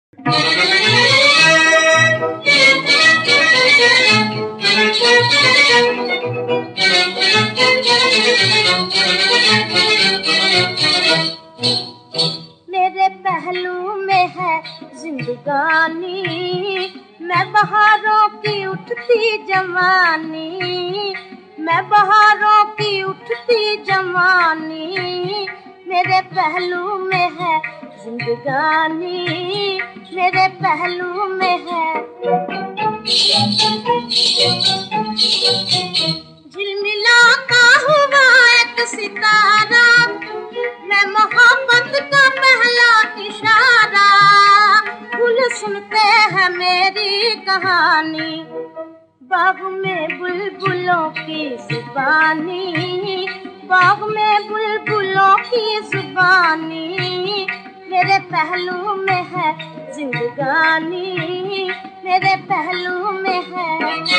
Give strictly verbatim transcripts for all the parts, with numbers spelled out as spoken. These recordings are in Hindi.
मेरे पहलू में है जिंदगानी, मैं बहारों की उठती जवानी, मैं बहारों की उठती जवानी। मेरे पहलू में है जिंदगानी, मेरे पहलू में है। झिलमिलाता हुआ एक सितारा, मैं मोहब्बत का पहला इशारा। फूल सुनते हैं मेरी कहानी, बाग में बुलबुलों की जुबानी, बाग में बुलबुलों की जुबानी। मेरे पहलू में है जिंदगानी, मेरे पहलू में है।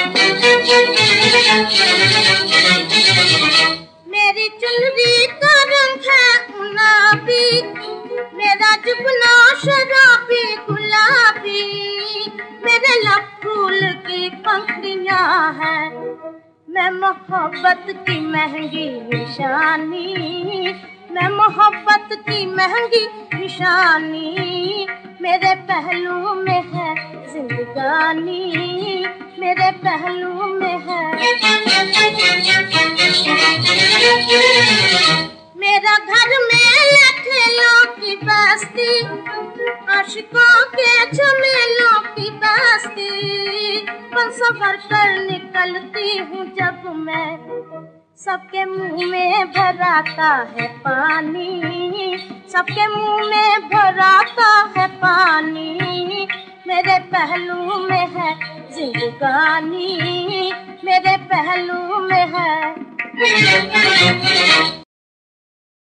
मेरी चुनरी का रंग है गुलाबी, मेरा जुबना शराबी गुलाबी। मेरे लब फूल की पंखुड़ियां हैं, मैं मोहब्बत की महंगी निशानी, मैं मोहब्बत की महंगी निशानी। मेरे पहलू में है जिंदगानी, मेरे पहलू में है। मेरा घर मेले खेलों की बस्ती, आशिकों के झमेलों की बस्ती। बंसों भर कर निकलती हूँ जब मैं, सबके मुंह में भराता है पानी, सबके मुंह में भराता है पानी। मेरे पहलू में है जिंदगानी, मेरे पहलू में है।